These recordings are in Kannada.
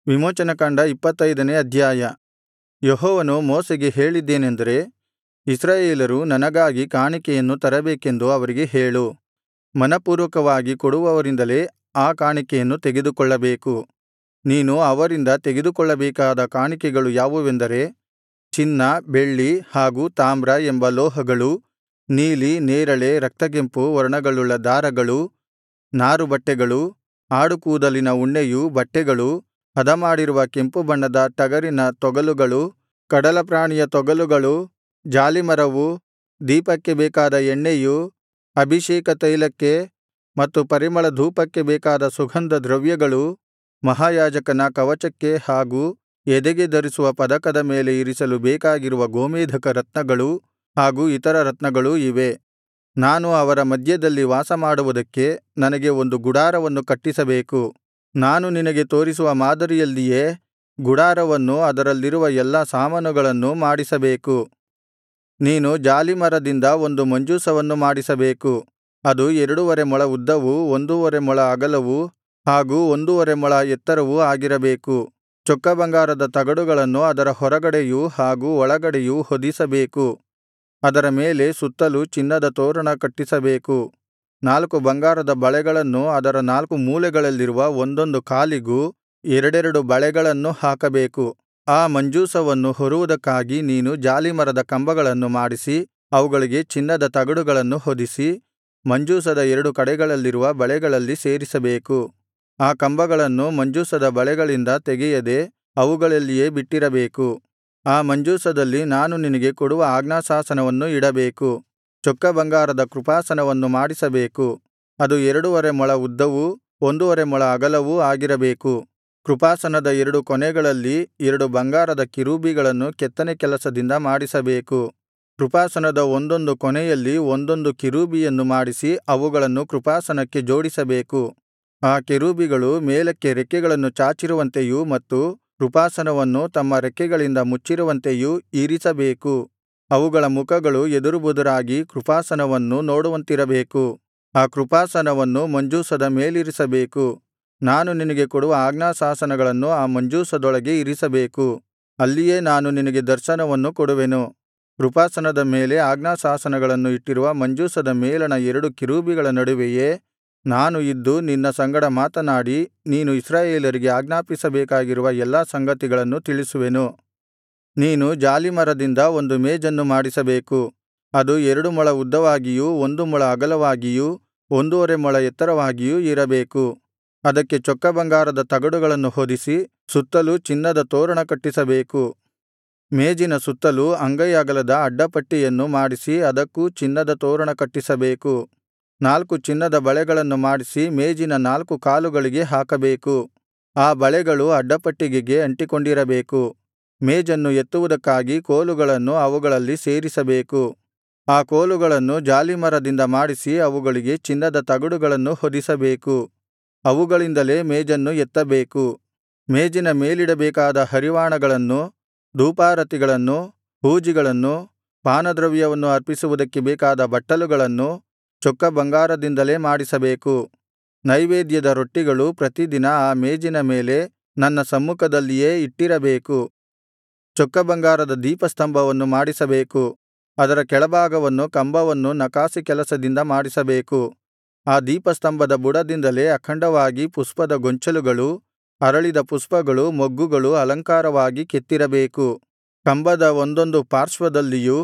ವಿಮೋಚನಕಾಂಡ 25ನೇ ಅಧ್ಯಾಯ. ಯೆಹೋವನು ಮೋಶೆಗೆ ಹೇಳಿದ್ದೇನೆಂದರೆ, ಇಸ್ರಾಯೇಲರು ನನಗಾಗಿ ಕಾಣಿಕೆಯನ್ನು ತರಬೇಕೆಂದು ಅವರಿಗೆ ಹೇಳು. ಮನಃಪೂರ್ವಕವಾಗಿ ಕೊಡುವವರಿಂದಲೇ ಆ ಕಾಣಿಕೆಯನ್ನು ತೆಗೆದುಕೊಳ್ಳಬೇಕು. ನೀನು ಅವರಿಂದ ತೆಗೆದುಕೊಳ್ಳಬೇಕಾದ ಕಾಣಿಕೆಗಳು ಯಾವುವೆಂದರೆ, ಚಿನ್ನ, ಬೆಳ್ಳಿ ಹಾಗೂ ತಾಮ್ರ ಎಂಬ ಲೋಹಗಳು, ನೀಲಿ, ನೇರಳೆ, ರಕ್ತಗೆಂಪು ವರ್ಣಗಳುಳ್ಳ ದಾರಗಳು, ನಾರುಬಟ್ಟೆಗಳು, ಆಡುಕೂದಲಿನ ಉಣ್ಣೆಯು ಬಟ್ಟೆಗಳು, ಹದಮಾಡಿರುವ ಕೆಂಪು ಬಣ್ಣದ ಟಗರಿನ ತೊಗಲುಗಳು, ಕಡಲಪ್ರಾಣಿಯ ತೊಗಲುಗಳು, ಜಾಲೀಮರವು, ದೀಪಕ್ಕೆ ಬೇಕಾದ ಎಣ್ಣೆಯು, ಅಭಿಷೇಕ ತೈಲಕ್ಕೆ ಮತ್ತು ಪರಿಮಳಧೂಪಕ್ಕೆ ಬೇಕಾದ ಸುಗಂಧ ದ್ರವ್ಯಗಳು, ಮಹಾಯಾಜಕನ ಕವಚಕ್ಕೆ ಹಾಗೂ ಎದೆಗೆ ಧರಿಸುವ ಪದಕದ ಮೇಲೆ ಇರಿಸಲು ಬೇಕಾಗಿರುವ ಗೋಮೇಧಕ ರತ್ನಗಳು ಹಾಗೂ ಇತರ ರತ್ನಗಳೂ ಇವೇ. ನಾನು ಅವರ ಮಧ್ಯದಲ್ಲಿ ವಾಸಮಾಡುವುದಕ್ಕೆ ನನಗೆ ಒಂದು ಗುಡಾರವನ್ನು ಕಟ್ಟಿಸಬೇಕು. ನಾನು ನಿನಗೆ ತೋರಿಸುವ ಮಾದರಿಯಲ್ಲಿಯೇ ಗುಡಾರವನ್ನೂ ಅದರಲ್ಲಿರುವ ಎಲ್ಲಾ ಸಾಮಾನುಗಳನ್ನೂ ಮಾಡಿಸಬೇಕು. ನೀನು ಜಾಲೀಮರದಿಂದ ಒಂದು ಮಂಜೂಷವನ್ನು ಮಾಡಿಸಬೇಕು. ಅದು 2.5 ಮೊಳ ಉದ್ದವೂ 1.5 ಮೊಳ ಅಗಲವೂ ಹಾಗೂ 1.5 ಮೊಳ ಎತ್ತರವೂ ಆಗಿರಬೇಕು. ಚೊಕ್ಕ ಬಂಗಾರದ ತಗಡುಗಳನ್ನು ಅದರ ಹೊರಗಡೆಯೂ ಹಾಗೂ ಒಳಗಡೆಯೂ ಹೊದಿಸಬೇಕು. ಅದರ ಮೇಲೆ ಸುತ್ತಲೂ ಚಿನ್ನದ ತೋರಣ ಕಟ್ಟಿಸಬೇಕು. 4 ಬಂಗಾರದ ಬಳೆಗಳನ್ನು ಅದರ 4 ಮೂಲೆಗಳಲ್ಲಿರುವ ಒಂದೊಂದು ಕಾಲಿಗೂ 2 ಬಳೆಗಳನ್ನು ಹಾಕಬೇಕು. ಆ ಮಂಜೂಷವನ್ನು ಹೊರುವುದಕ್ಕಾಗಿ ನೀನು ಜಾಲೀಮರದ ಕಂಬಗಳನ್ನು ಮಾಡಿಸಿ ಅವುಗಳಿಗೆ ಚಿನ್ನದ ತಗಡುಗಳನ್ನು ಹೊದಿಸಿ ಮಂಜೂಷದ 2 ಕಡೆಗಳಲ್ಲಿರುವ ಬಳೆಗಳಲ್ಲಿ ಸೇರಿಸಬೇಕು. ಆ ಕಂಬಗಳನ್ನು ಮಂಜೂಷದ ಬಳೆಗಳಿಂದ ತೆಗೆಯದೆ ಅವುಗಳಲ್ಲಿಯೇ ಬಿಟ್ಟಿರಬೇಕು. ಆ ಮಂಜೂಷದಲ್ಲಿ ನಾನು ನಿನಗೆ ಕೊಡುವ ಆಜ್ಞಾಶಾಸನವನ್ನು ಇಡಬೇಕು. ಚೊಕ್ಕ ಬಂಗಾರದ ಕೃಪಾಸನವನ್ನು ಮಾಡಿಸಬೇಕು. ಅದು 2.5 ಮೊಳ ಉದ್ದವೂ 1.5 ಮೊಳ ಅಗಲವೂ ಆಗಿರಬೇಕು. ಕೃಪಾಸನದ 2 ಕೊನೆಗಳಲ್ಲಿ 2 ಬಂಗಾರದ ಕೆರೂಬಿಗಳನ್ನು ಕೆತ್ತನೆ ಕೆಲಸದಿಂದ ಮಾಡಿಸಬೇಕು. ಕೃಪಾಸನದ ಒಂದೊಂದು ಕೊನೆಯಲ್ಲಿ ಒಂದೊಂದು ಕೆರೂಬಿಯನ್ನು ಮಾಡಿಸಿ ಅವುಗಳನ್ನು ಕೃಪಾಸನಕ್ಕೆ ಜೋಡಿಸಬೇಕು. ಆ ಕೆರೂಬಿಗಳು ಮೇಲಕ್ಕೆ ರೆಕ್ಕೆಗಳನ್ನು ಚಾಚಿರುವಂತೆಯೂ ಮತ್ತು ಕೃಪಾಸನವನ್ನು ತಮ್ಮ ರೆಕ್ಕೆಗಳಿಂದ ಮುಚ್ಚಿರುವಂತೆಯೂ ಇರಿಸಬೇಕು. ಅವುಗಳ ಮುಖಗಳು ಎದುರುಬದುರಾಗಿ ಕೃಪಾಸನವನ್ನು ನೋಡುವಂತಿರಬೇಕು. ಆ ಕೃಪಾಸನವನ್ನು ಮಂಜೂಷದ ಮೇಲಿರಿಸಬೇಕು. ನಾನು ನಿನಗೆ ಕೊಡುವ ಆಜ್ಞಾಶಾಸನಗಳನ್ನು ಆ ಮಂಜೂಷದೊಳಗೆ ಇರಿಸಬೇಕು. ಅಲ್ಲಿಯೇ ನಾನು ನಿನಗೆ ದರ್ಶನವನ್ನು ಕೊಡುವೆನು. ಕೃಪಾಸನದ ಮೇಲೆ ಆಜ್ಞಾಶಾಸನಗಳನ್ನು ಇಟ್ಟಿರುವ ಮಂಜೂಷದ ಮೇಲಣ 2 ಕೆರೂಬಿಗಳ ನಡುವೆಯೇ ನಾನು ಇದ್ದು ನಿನ್ನ ಸಂಗಡ ಮಾತನಾಡಿ ನೀನು ಇಸ್ರಾಯೇಲರಿಗೆ ಆಜ್ಞಾಪಿಸಬೇಕಾಗಿರುವ ಎಲ್ಲಾ ಸಂಗತಿಗಳನ್ನು ತಿಳಿಸುವೆನು. ನೀನು ಜಾಲೀಮರದಿಂದ ಒಂದು ಮೇಜನ್ನು ಮಾಡಿಸಬೇಕು. ಅದು 2 ಮೊಳ ಉದ್ದವಾಗಿಯೂ 1 ಮೊಳ ಅಗಲವಾಗಿಯೂ 1.5 ಮೊಳ ಎತ್ತರವಾಗಿಯೂ ಇರಬೇಕು. ಅದಕ್ಕೆ ಚೊಕ್ಕ ಬಂಗಾರದ ತಗಡುಗಳನ್ನು ಹೊದಿಸಿ ಸುತ್ತಲೂ ಚಿನ್ನದ ತೋರಣ ಕಟ್ಟಿಸಬೇಕು. ಮೇಜಿನ ಸುತ್ತಲೂ ಅಂಗೈ ಅಗಲದ ಅಡ್ಡಪಟ್ಟಿಯನ್ನು ಮಾಡಿಸಿ ಅದಕ್ಕೂ ಚಿನ್ನದ ತೋರಣ ಕಟ್ಟಿಸಬೇಕು. 4 ಚಿನ್ನದ ಬಳೆಗಳನ್ನು ಮಾಡಿಸಿ ಮೇಜಿನ 4 ಕಾಲುಗಳಿಗೆ ಹಾಕಬೇಕು. ಆ ಬಳೆಗಳು ಅಡ್ಡಪಟ್ಟಿಗೆಗೆ ಅಂಟಿಕೊಂಡಿರಬೇಕು. ಮೇಜನ್ನು ಎತ್ತುವುದಕ್ಕಾಗಿ ಕೋಲುಗಳನ್ನು ಅವುಗಳಲ್ಲಿ ಸೇರಿಸಬೇಕು. ಆ ಕೋಲುಗಳನ್ನು ಜಾಲೀಮರದಿಂದ ಮಾಡಿಸಿ ಅವುಗಳಿಗೆ ಚಿನ್ನದ ತಗಡುಗಳನ್ನು ಹೊದಿಸಬೇಕು. ಅವುಗಳಿಂದಲೇ ಮೇಜನ್ನು ಎತ್ತಬೇಕು. ಮೇಜಿನ ಮೇಲಿಡಬೇಕಾದ ಹರಿವಾಣಗಳನ್ನು, ಧೂಪಾರತಿಗಳನ್ನು, ಹೂಜಿಗಳನ್ನು, ಪಾನದ್ರವ್ಯವನ್ನು ಅರ್ಪಿಸುವುದಕ್ಕೆ ಬೇಕಾದ ಬಟ್ಟಲುಗಳನ್ನು ಚೊಕ್ಕ ಬಂಗಾರದಿಂದಲೇ ಮಾಡಿಸಬೇಕು. ನೈವೇದ್ಯದ ರೊಟ್ಟಿಗಳು ಪ್ರತಿದಿನ ಆ ಮೇಜಿನ ಮೇಲೆ ನನ್ನ ಸಮ್ಮುಖದಲ್ಲಿಯೇ ಇಟ್ಟಿರಬೇಕು. ಚೊಕ್ಕ ಬಂಗಾರದ ದೀಪಸ್ತಂಭವನ್ನು ಮಾಡಿಸಬೇಕು. ಅದರ ಕೆಳಭಾಗವನ್ನು ಕಂಬವನ್ನು ನಕಾಸಿ ಕೆಲಸದಿಂದ ಮಾಡಿಸಬೇಕು. ಆ ದೀಪಸ್ತಂಭದ ಬುಡದಿಂದಲೇ ಅಖಂಡವಾಗಿ ಪುಷ್ಪದ ಗೊಂಚಲುಗಳು, ಅರಳಿದ ಪುಷ್ಪಗಳು, ಮೊಗ್ಗುಗಳು ಅಲಂಕಾರವಾಗಿ ಕೆತ್ತಿರಬೇಕು. ಕಂಬದ ಒಂದೊಂದು ಪಾರ್ಶ್ವದಲ್ಲಿಯೂ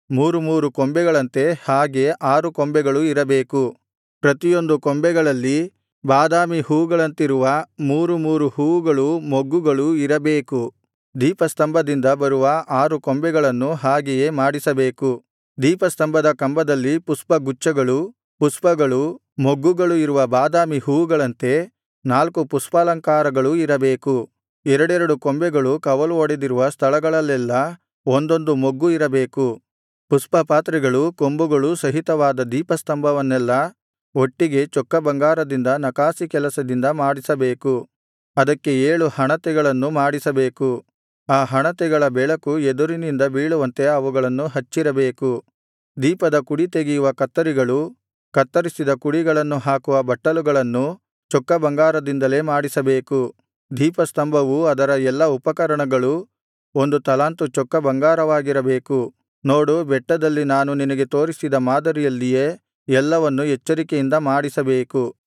3 ಕೊಂಬೆಗಳಂತೆ ಹಾಗೆ 6 ಕೊಂಬೆಗಳು ಇರಬೇಕು. ಪ್ರತಿಯೊಂದು ಕೊಂಬೆಗಳಲ್ಲಿ ಬಾದಾಮಿ ಹೂವುಗಳಂತಿರುವ 3 ಹೂವುಗಳೂ ಮೊಗ್ಗುಗಳೂ ಇರಬೇಕು. ದೀಪಸ್ತಂಭದಿಂದ ಬರುವ 6 ಕೊಂಬೆಗಳನ್ನು ಹಾಗೆಯೇ ಮಾಡಿಸಬೇಕು. ದೀಪಸ್ತಂಭದ ಕಂಬದಲ್ಲಿ ಪುಷ್ಪಗುಚ್ಛಗಳು, ಪುಷ್ಪಗಳು, ಮೊಗ್ಗುಗಳು ಇರುವ ಬಾದಾಮಿ ಹೂವುಗಳಂತೆ 4 ಪುಷ್ಪಾಲಂಕಾರಗಳೂ ಇರಬೇಕು. 2 ಕೊಂಬೆಗಳು ಕವಲು ಒಡೆದಿರುವ ಸ್ಥಳಗಳಲ್ಲೆಲ್ಲಾ ಒಂದೊಂದು ಮೊಗ್ಗು ಇರಬೇಕು. ಪುಷ್ಪಪಾತ್ರೆಗಳು, ಕೊಂಬುಗಳು ಸಹಿತವಾದ ದೀಪಸ್ತಂಭವನ್ನೆಲ್ಲಾ ಒಟ್ಟಿಗೆ ಚೊಕ್ಕ ಬಂಗಾರದಿಂದ ನಕಾಸಿ ಕೆಲಸದಿಂದ ಮಾಡಿಸಬೇಕು. ಅದಕ್ಕೆ 7 ಹಣತೆಗಳನ್ನು ಮಾಡಿಸಬೇಕು. ಆ ಹಣತೆಗಳ ಬೆಳಕು ಎದುರಿನಿಂದ ಬೀಳುವಂತೆ ಅವುಗಳನ್ನು ಹಚ್ಚಿರಬೇಕು. ದೀಪದ ಕುಡಿ ತೆಗೆಯುವ ಕತ್ತರಿಗಳು, ಕತ್ತರಿಸಿದ ಕುಡಿಗಳನ್ನು ಹಾಕುವ ಬಟ್ಟಲುಗಳನ್ನು ಚೊಕ್ಕ ಬಂಗಾರದಿಂದಲೇ ಮಾಡಿಸಬೇಕು. ದೀಪಸ್ತಂಭವೂ ಅದರ ಎಲ್ಲಾ ಉಪಕರಣಗಳೂ 1 ತಲಾಂತು ಚೊಕ್ಕ ಬಂಗಾರವಾಗಿರಬೇಕು ನೋಡು ಬೆಟ್ಟದಲ್ಲಿ ನಾನು ನಿನಗೆ ತೋರಿಸಿದ ಮಾದರಿಯಲ್ಲಿಯೇ ಎಲ್ಲವನ್ನು ಎಚ್ಚರಿಕೆಯಿಂದ ಮಾಡಿಸಬೇಕು